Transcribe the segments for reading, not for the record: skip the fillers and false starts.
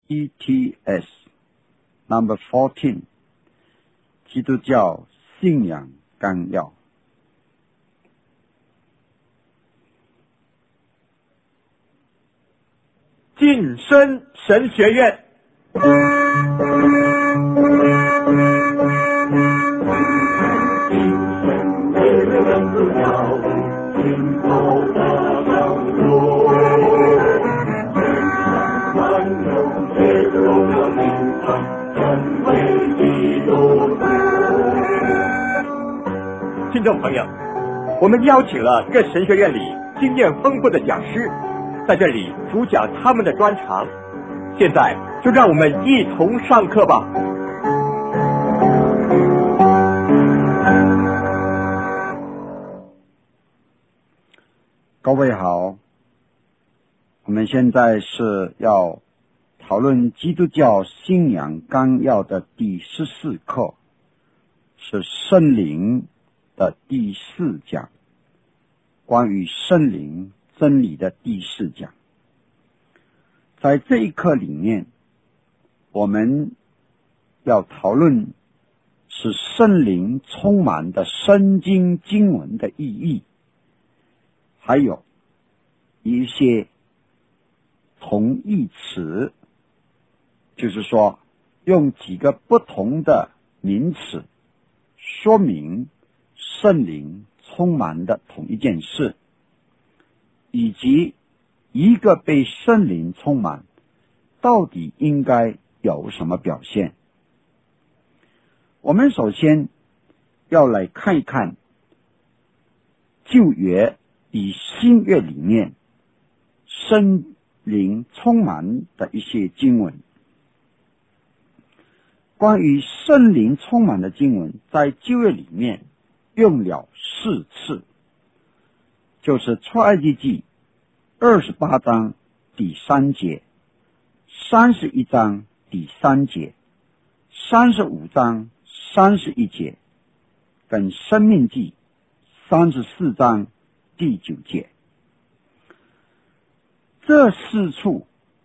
ETS Number 14基督教信仰纲要。 晋升神学院。听众朋友，我们邀请了各神学院里经验丰富的讲师，在这里主讲他们的专长。现在就让我们一同上课吧。 各位好，我们现在是要讨论基督教信仰纲要的第14课，是圣灵的第4讲，关于圣灵真理的第4讲。在这一课里面，我们要讨论是圣灵充满的圣经经文的意义，还有一些同义词，就是说用几个不同的名词说明圣灵充满的同一件事，以及一个被圣灵充满到底应该有什么表现。我们首先要来看一看旧约与新约里面圣灵充满的一些经文。关于圣灵充满的经文，在旧约里面用了4次，就是出埃及记28章第3节、31章第3节、35章31节，跟申命记34章第9节。这4处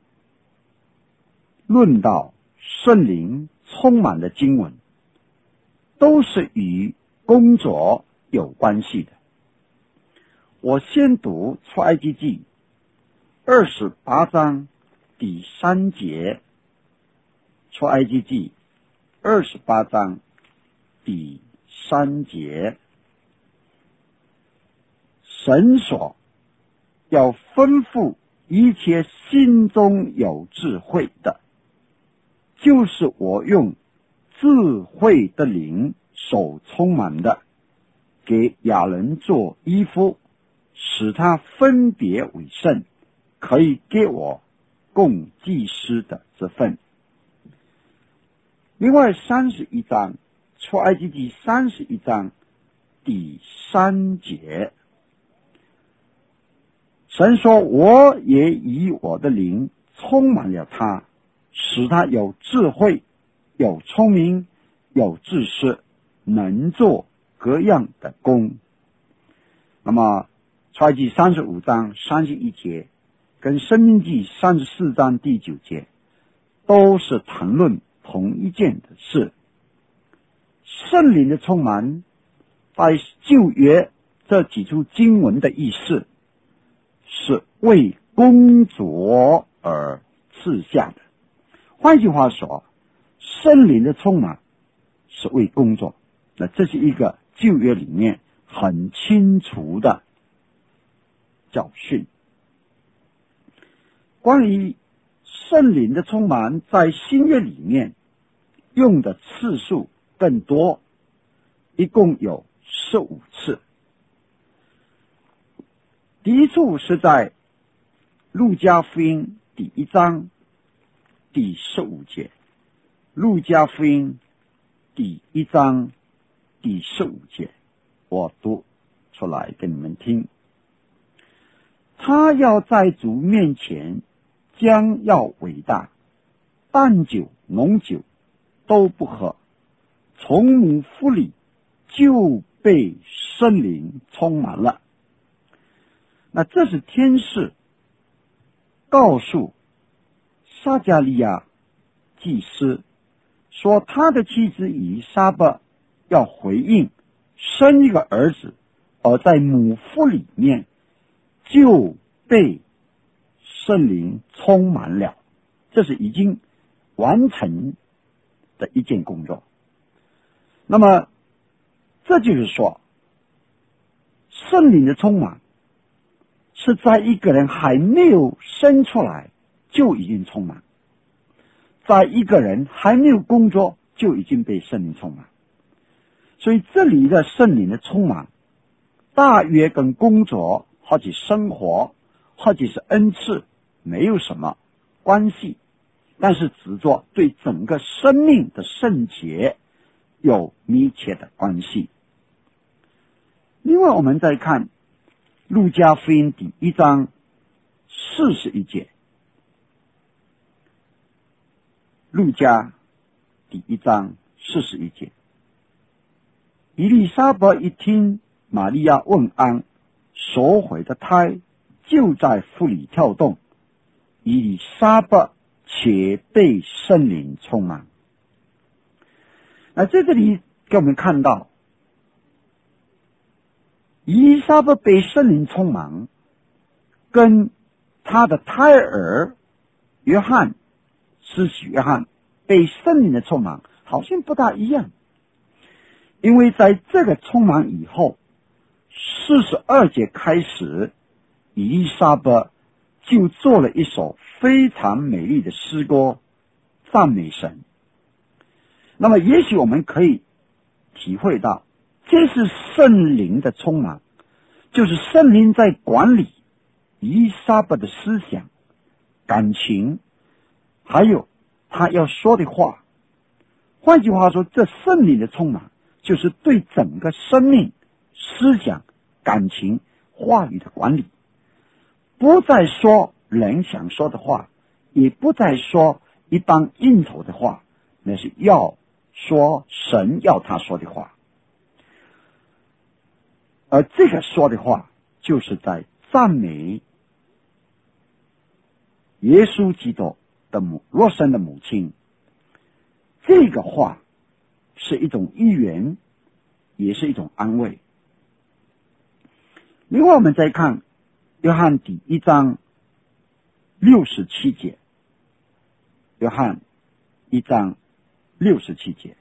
论到圣灵充满的经文，都是与工作有关系的。我先读出埃及记28章第3节，出埃及记28章第3节，神说要吩咐一切心中有智慧的，就是我用智慧的灵所充满的，给亚伦做衣服，使他分别为圣，可以给我供祭司的这份。另外31章，出埃及记31章第3节，神说我也以我的灵充满了他，使他有智慧，有聪明，有知识，能做各样的工。那么出埃及记35章31节跟申命记34章第9节都是谈论同一件的事。圣灵的充满在旧约这几处经文的意思是为工作而赐下的。换句话说，圣灵的充满是为工作，那这是一个旧约里面很清楚的教训。关于圣灵的充满，在新约里面用的次数更多，一共有15次。第一处是在路加福音第1章第15节，路加福音第1章第15节，我读出来给你们听。他要在主面前将要伟大，淡酒浓酒都不喝，从母腹里就被圣灵充满了。那这是天使告诉撒迦利亚祭司，说他的妻子以撒伯要回应生一个儿子，而在母腹里面就被圣灵充满了，这是已经完成的一件工作。那么这就是说，圣灵的充满是在一个人还没有生出来就已经充满，在一个人还没有工作就已经被圣灵充满。所以这里的圣灵的充满大约跟工作或者生活或者是恩赐没有什么关系，但是只做对整个生命的圣洁有密切的关系。另外我们再看路加福音第1章41节，路加第1章41节，以利沙伯一听玛利亚问安，所怀的胎就在腹里跳动，以利沙伯且被圣灵充满。在这里给我们看到，以利沙伯被圣灵充满，跟他的胎儿约翰，施洗约翰被圣灵的充满好像不大一样。因为在这个充满以后，42节开始，以利沙伯就做了一首非常美丽的诗歌，赞美神。那么也许我们可以体会到，这是圣灵的充满，就是圣灵在管理以利沙伯的思想、感情，还有他要说的话。换句话说，这圣灵的充满就是对整个生命、思想、感情、话语的管理，不再说人想说的话，也不再说一般应酬的话，那是要说神要他说的话。而这个说的话，就是在赞美耶稣基督的肉身的母亲。这个话是一种预言，也是一种安慰。另外我们再看约翰第1章67节，约翰1章67节，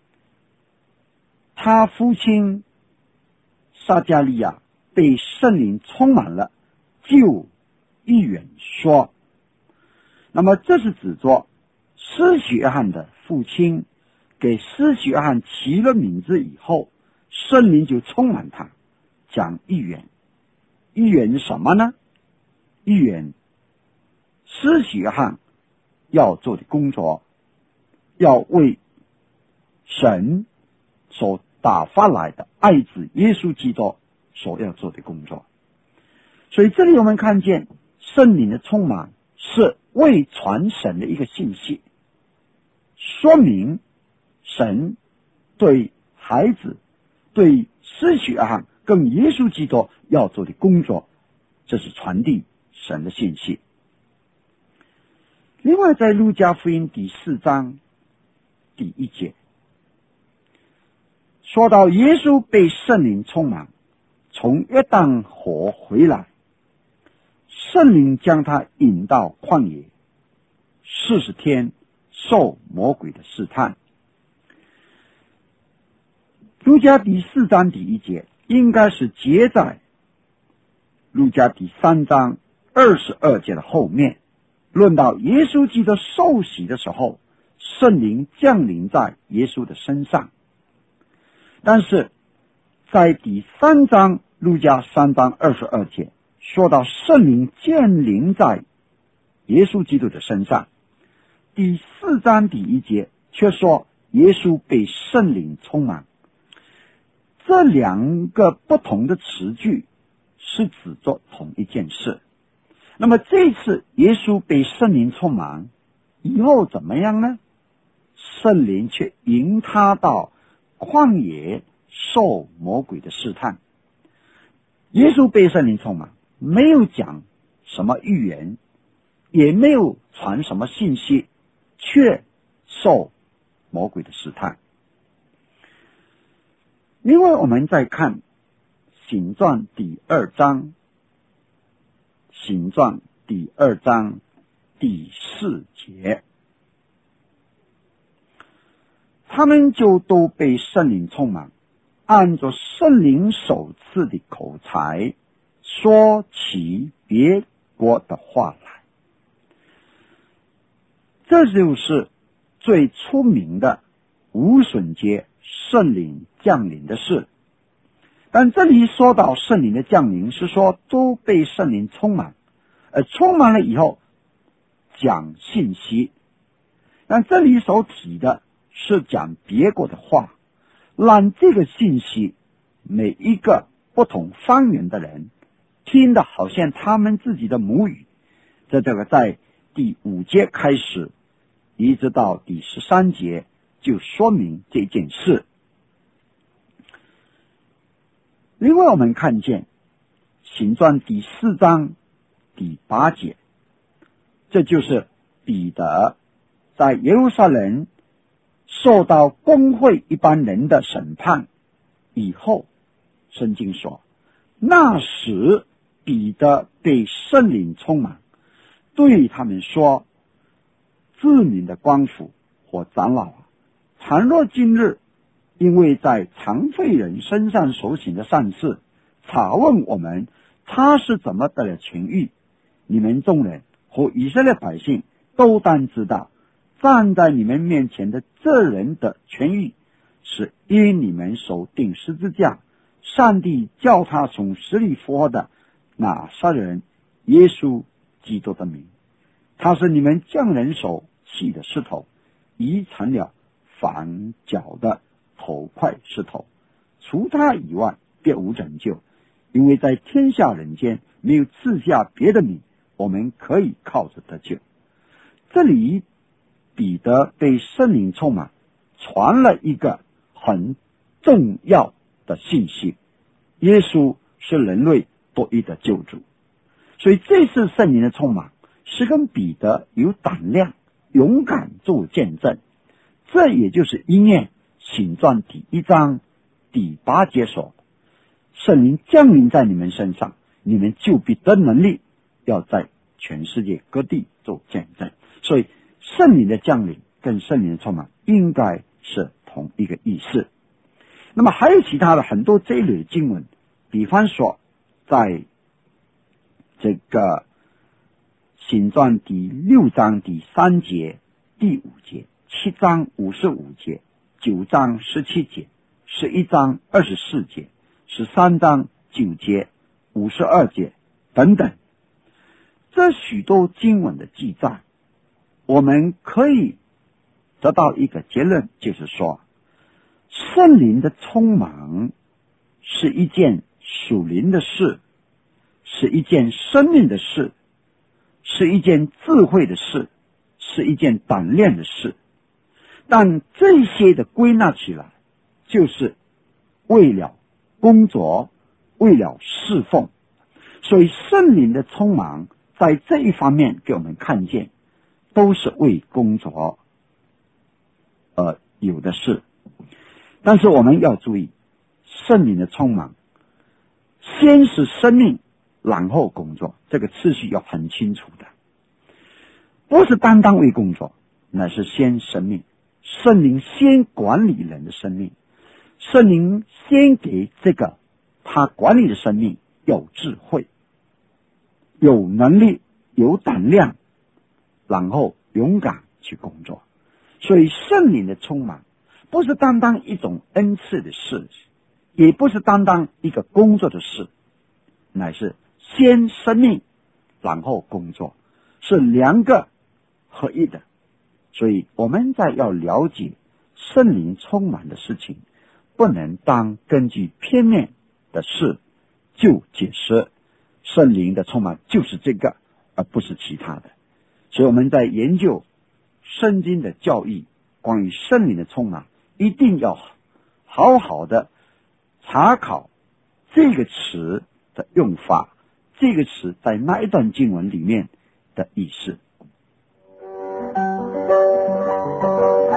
他父亲撒迦利亚被圣灵充满了，就预言说。那么这是指着施洗约翰的父亲给施洗约翰起了名字以后，圣灵就充满他，讲预言。预言什么呢？预言施洗约翰要做的工作，要为神所打发来的爱子耶稣基督所要做的工作。所以这里我们看见圣灵的充满是为传神的一个信息，说明神对孩子、对施洗约翰跟耶稣基督要做的工作，这是传递神的信息。另外在路加福音第4章第1节说到耶稣被圣灵充满，从约旦河回来，圣灵将他引到旷野40天，受魔鬼的试探。路加第4章第1节应该是接在路加第3章22节的后面，论到耶稣基督受洗的时候，圣灵降临在耶稣的身上。但是在第3章路加3章22节说到圣灵降临在耶稣基督的身上，第4章第1节却说耶稣被圣灵充满。这两个不同的词句是指着同一件事。那么这次耶稣被圣灵充满以后怎么样呢？圣灵却引他到旷野受魔鬼的试探。耶稣被圣灵充满，没有讲什么预言，也没有传什么信息，却受魔鬼的试探。另外我们再看行传第2章，行传第2章第4节，他们就都被圣灵充满，按着圣灵所赐的口才说起别国的话来。这就是最出名的无损节圣灵降临的事。但这里说到圣灵的降临，是说都被圣灵充满，而充满了以后讲信息。但这里所提的是讲别国的话，让这个信息每一个不同方言的人听得好像他们自己的母语。这个在第5节开始一直到第13节就说明这件事。另外我们看见行传第4章第8节，这就是彼得在耶路撒冷受到公会一般人的审判以后，圣经说，那时彼得被圣灵充满，对他们说，自民的官府或长老啊，倘若今日因为在常废人身上所行的善事，查问我们他是怎么得了痊愈，你们众人和以色列百姓都当知道，站在你们面前的这人的痊愈，是因你们手钉十字架，上帝叫他从死里复活的拿撒勒人耶稣基督的名。他是你们匠人手砌的石头，已成了房角的头块石头，除他以外别无拯救，因为在天下人间没有赐下别的名，我们可以靠着得救。这里彼得被圣灵充满，传了一个很重要的信息，耶稣是人类独一的救主。所以这次圣灵的充满是跟彼得有胆量勇敢做见证，这也就是应验行传第1章第8节说，圣灵降临在你们身上，你们就必得能力，要在全世界各地做见证。所以圣灵的降临跟圣灵的充满应该是同一个意思。那么还有其他的很多这一类的经文，比方说在这个行传第6章第3节、第5节、7章55节、9章17节、11章24节、13章9节、52节等等，这许多经文的记载，我们可以得到一个结论，就是说圣灵的充满是一件属灵的事，是一件生命的事，是一件智慧的事，是一件胆量的事。但这些的归纳起来，就是为了工作，为了侍奉。所以圣灵的充满在这一方面给我们看见，都是为工作有的事。但是我们要注意，圣灵的充满先是生命，然后工作，这个次序要很清楚的，不是单单为工作，乃是先生命。圣灵先管理人的生命，圣灵先给这个他管理的生命有智慧、有能力、有胆量，然后勇敢去工作。所以圣灵的充满不是单单一种恩赐的事，也不是单单一个工作的事，乃是先生命然后工作，是两个合一的。所以我们在要了解圣灵充满的事情，不能当根据片面的事就解释圣灵的充满就是这个，而不是其他的。所以我们在研究圣经的教义，关于圣灵的充满，一定要好好的查考这个词的用法，这个词在那一段经文里面的意思。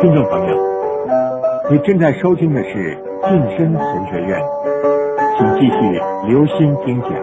听众朋友，你正在收听的是晋升神学院，请继续留心听讲。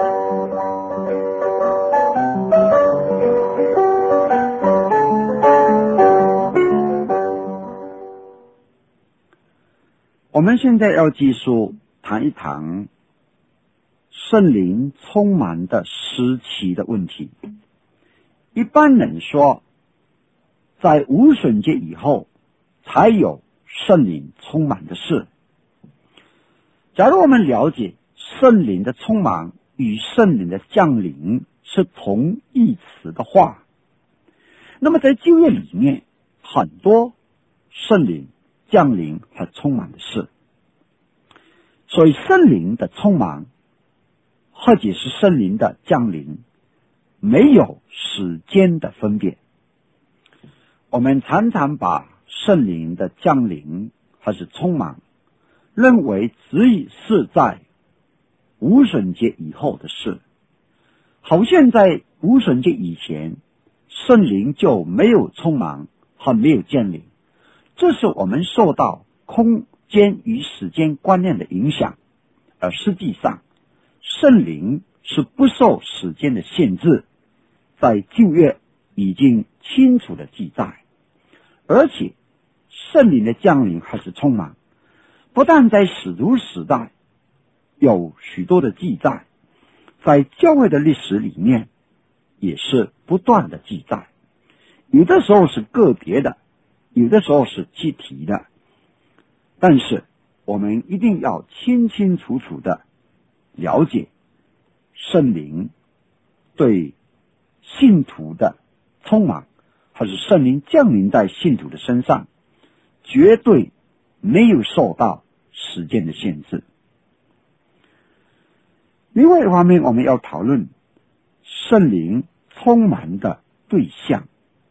我们现在要继续谈一谈圣灵充满的时期的问题。一般人说，在无损节以后才有圣灵充满的事。假如我们了解圣灵的充满与圣灵的降临是同义词的话，那么在旧约里面很多圣灵降临和充满的事。所以圣灵的充满或者是圣灵的降临没有时间的分别。我们常常把圣灵的降临或是充满认为只是在无损节以后的事，好像在无损节以前圣灵就没有充满和没有降临。这是我们受到空间与时间观念的影响，而实际上圣灵是不受时间的限制，在旧约已经清楚的记载。而且圣灵的降临还是充满，不但在使徒时代有许多的记载，在教会的历史里面也是不断的记载，有的时候是个别的，有的时候是集体的。但是我们一定要清清楚楚的了解圣灵对信徒的充满，还是圣灵降临在信徒的身上，绝对没有受到时间的限制。另外一方面，我们要讨论圣灵充满的对象。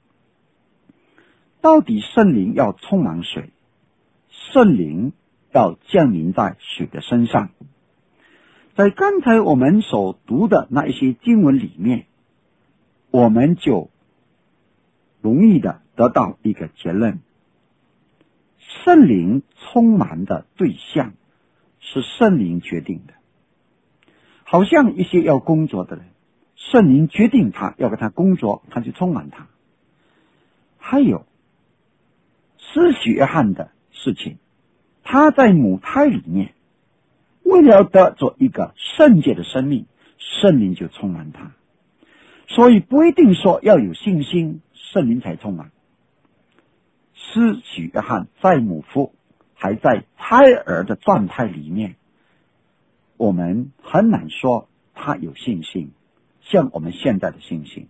到底圣灵要充满谁？圣灵要降临在谁的身上？在刚才我们所读的那一些经文里面，我们就容易的得到一个结论：圣灵充满的对象是圣灵决定的。好像一些要工作的人，圣灵决定他要跟他工作，他就充满他。还有施洗约翰的事情，他在母胎里面为了要得着一个圣洁的生命，圣灵就充满他。所以不一定说要有信心圣灵才充满。施洗约翰在母腹还在胎儿的状态里面，我们很难说他有信心像我们现在的信心。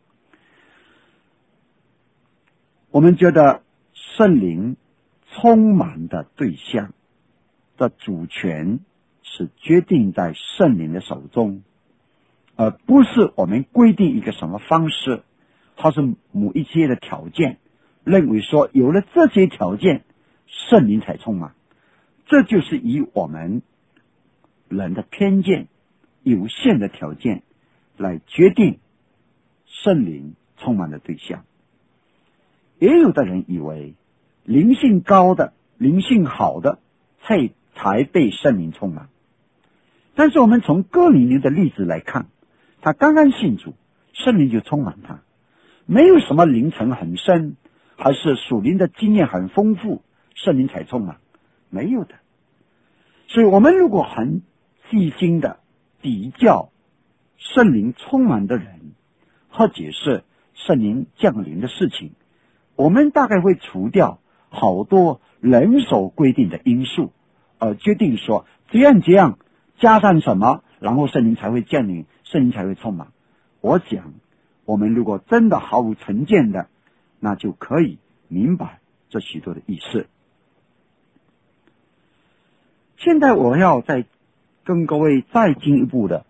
我们觉得圣灵充满的对象的主权是决定在圣灵的手中，而不是我们规定一个什么方式，或是某一些的条件，认为说有了这些条件圣灵才充满。这就是以我们人的偏见有限的条件来决定圣灵充满的对象。也有的人以为灵性高的灵性好的才被圣灵充满。但是我们从哥尼流的例子来看，他刚刚信主，圣灵就充满他，没有什么灵程很深还是属灵的经验很丰富圣灵才充满，没有的。所以我们如果很细心的比较圣灵充满的人或者是圣灵降临的事情，我们大概会除掉好多人手规定的因素，决定说这样加上什么，然后圣灵才会降临，圣灵才会充满。我想我们如果真的毫无成见的，那就可以明白这许多的意思。现在我要再跟各位再进一步的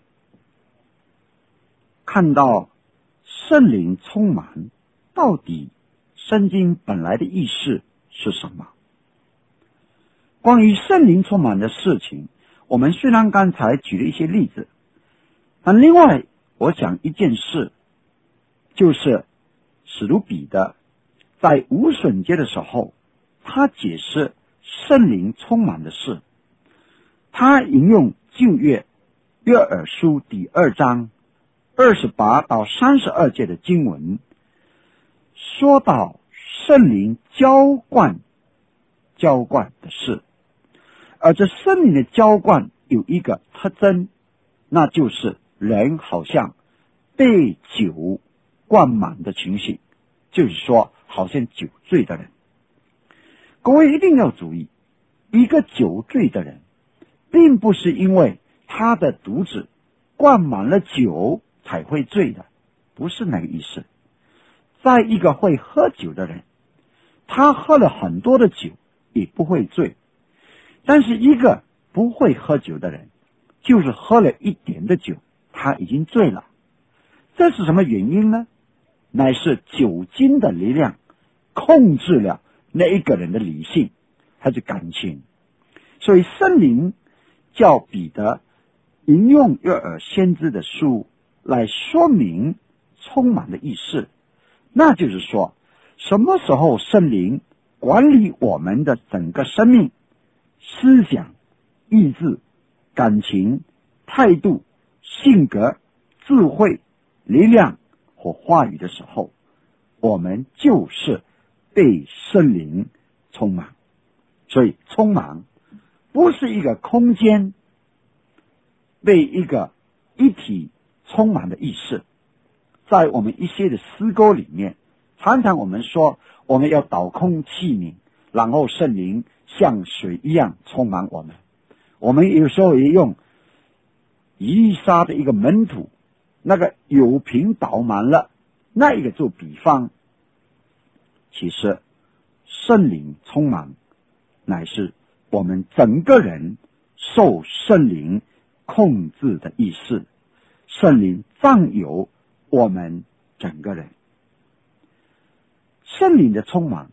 看到圣灵充满到底圣经本来的意思是什么。关于圣灵充满的事情，我们虽然刚才举了一些例子，但另外我讲一件事，就是使徒彼得在无损节的时候他解释圣灵充满的事。他引用旧约约珥书第2章28到32节的经文，说到圣灵浇灌的事。而这圣灵的浇灌有一个特征，那就是人好像被酒灌满的情形，就是说好像酒醉的人。各位一定要注意，一个酒醉的人并不是因为他的肚子灌满了酒才会醉的，不是那个意思。在一个会喝酒的人，他喝了很多的酒也不会醉，但是一个不会喝酒的人，就是喝了一点的酒，他已经醉了。这是什么原因呢？乃是酒精的力量控制了那一个人的理性还是感情。所以圣灵叫彼得引用约珥先知的书来说明充满的意思，那就是说什么时候圣灵管理我们的整个生命、思想、意志、感情、态度、性格、智慧、力量和话语的时候，我们就是被圣灵充满。所以充满不是一个空间被一个一体充满的意思。在我们一些的诗歌里面，常常我们说我们要倒空器皿，然后圣灵像水一样充满我们。我们有时候也用以利沙的一个门徒，那个油瓶倒满了，那一个做比方。其实圣灵充满乃是我们整个人受圣灵控制的意思，圣灵占有我们整个人。圣灵的充满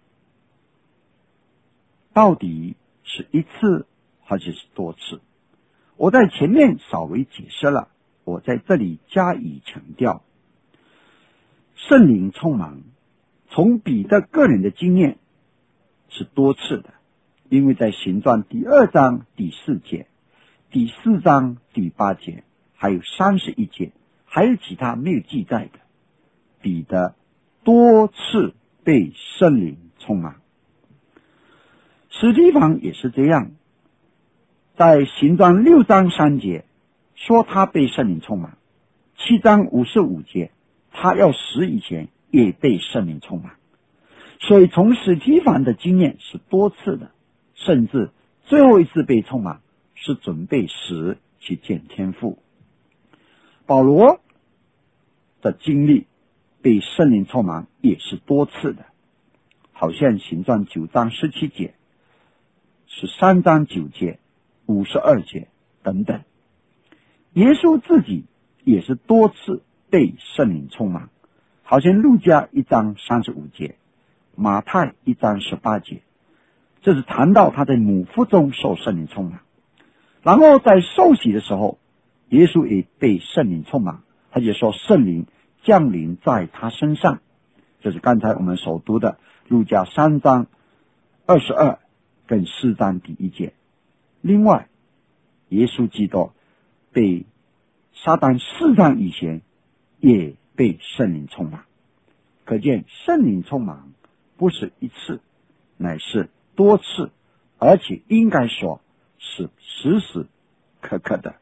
到底是一次还是多次？我在前面稍微解释了，我在这里加以强调。圣灵充满从彼得个人的经验是多次的，因为在行传第2章第4节、第4章第8节，还有31节，还有其他没有记载的，彼得多次被圣灵充满。史提反也是这样，在行传6章3节说他被圣灵充满，7章55节他要死以前也被圣灵充满。所以从史提反的经验是多次的，甚至最后一次被充满是准备死去见天父。保罗的经历被圣灵充满也是多次的，好像行传9章17节、13章9节、52节等等。耶稣自己也是多次被圣灵充满，好像路加1章35节、马太1章18节，这是谈到他在母腹中受圣灵充满。然后在受洗的时候，耶稣也被圣灵充满，他就说圣灵降临在他身上，这是刚才我们所读的路加3章22跟4章第1节。另外耶稣基督被撒旦试探以前也被圣灵充满，可见圣灵充满不是一次，乃是多次，而且应该说是时时刻刻的。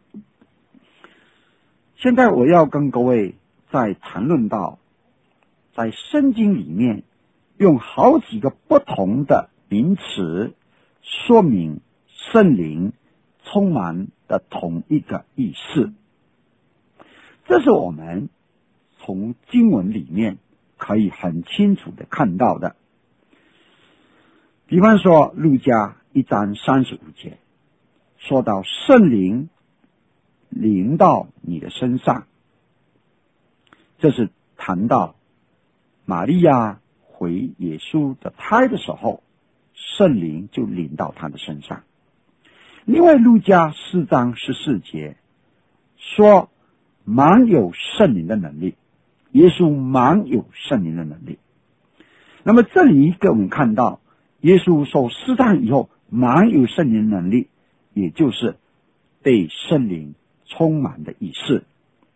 现在我要跟各位再谈论到，在圣经里面用好几个不同的名词说明圣灵充满的同一个意思。这是我们从经文里面可以很清楚的看到的。比方说路加1章35节说到圣灵临到你的身上，这是谈到玛利亚回耶稣的胎的时候，圣灵就临到他的身上。另外路加4章14节说满有圣灵的能力，耶稣满有圣灵的能力。那么这里给我们看到耶稣受试探以后满有圣灵能力，也就是被圣灵充满的意思。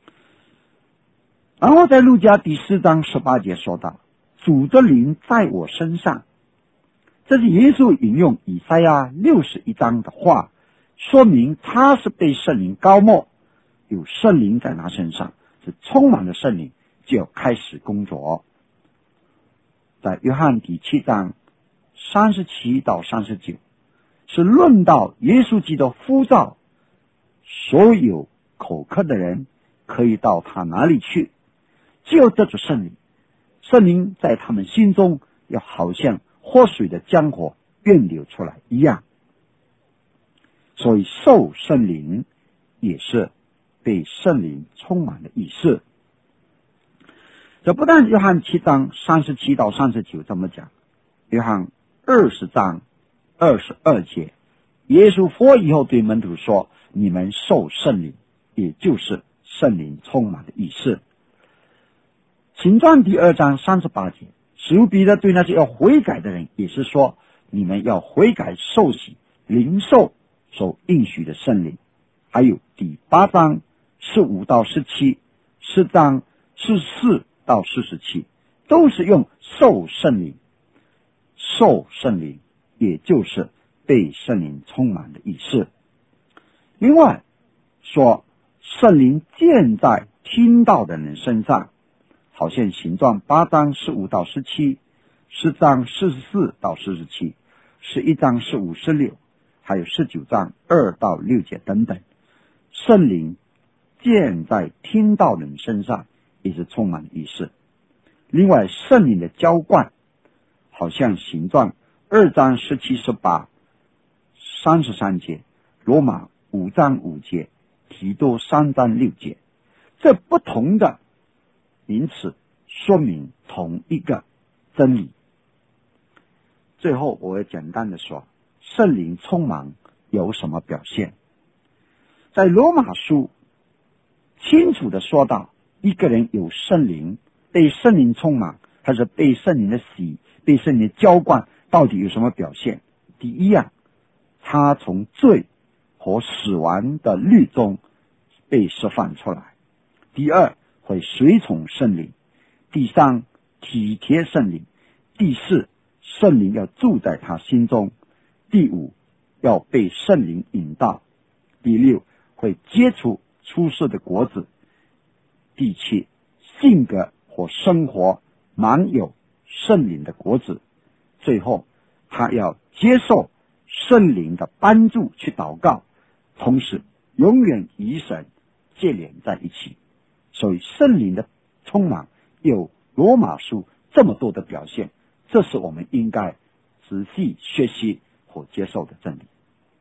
然后在路加第4章18节说到，主的灵在我身上，这是耶稣引用以赛亚61章的话，说明他是被圣灵膏抹，有圣灵在他身上，是充满了圣灵，就要开始工作。在约翰第7章37到39是论到耶稣基督呼召所有口渴的人可以到他哪里去，只有这主圣灵，圣灵在他们心中要好像活水的江河遍流出来一样。所以受圣灵也是被圣灵充满的意思。这不但约翰7章37到39这么讲，约翰20章22节，耶稣复活以后对门徒说，你们受圣灵，也就是圣灵充满的意思。行传第2章38节，使徒彼得对那些要悔改的人也是说，你们要悔改受洗，领受所应许的圣灵。还有第8章15到17， 4章44到47，都是用受圣灵，受圣灵也就是被圣灵充满的意思。另外说圣灵建在听到的人身上，好像行传8章15到17， 4章44到47， 11章15、16，还有19章2到6节等等，圣灵建在听到的人身上也是充满意思。另外圣灵的浇灌，好像行传2章17、18、33节，罗马5章5节，提多3章6节，这不同的名词说明同一个真理。最后我会简单的说，圣灵充满有什么表现。在罗马书清楚的说到，一个人有圣灵，被圣灵充满，还是被圣灵的洗，被圣灵的浇灌，到底有什么表现。第一样，他从罪和死亡的律中被释放出来。第二，会随从圣灵。第三，体贴圣灵。第四，圣灵要住在他心中。第五，要被圣灵引导。第六，会结出出色的果子。第七，性格或生活满有圣灵的果子。最后，他要接受圣灵的帮助去祷告，同时永远与神结连在一起。所以圣灵的充满有罗马书这么多的表现，这是我们应该仔细学习或接受的真理。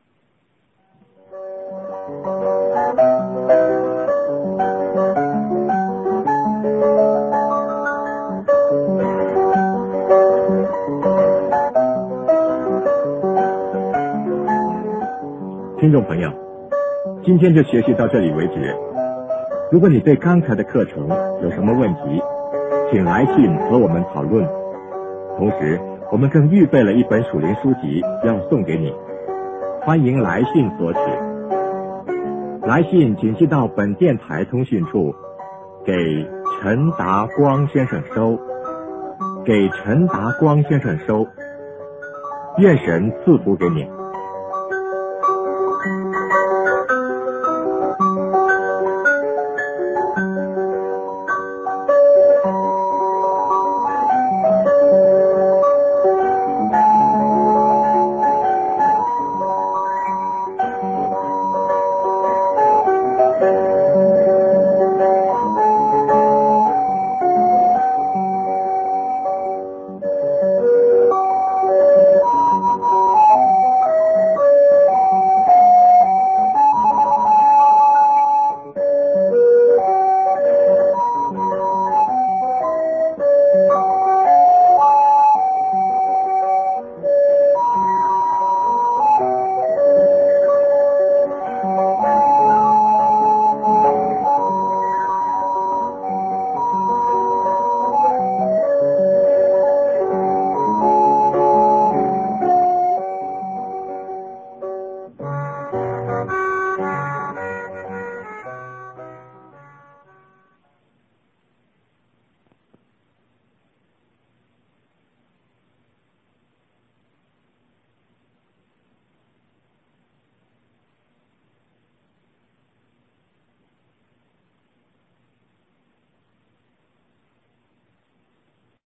听众朋友，今天就学习到这里为止。如果你对刚才的课程有什么问题，请来信和我们讨论。同时，我们更预备了一本属灵书籍要送给你，欢迎来信索取。来信请寄到本电台通讯处，给陈达光先生收，给陈达光先生收。愿神赐福给你。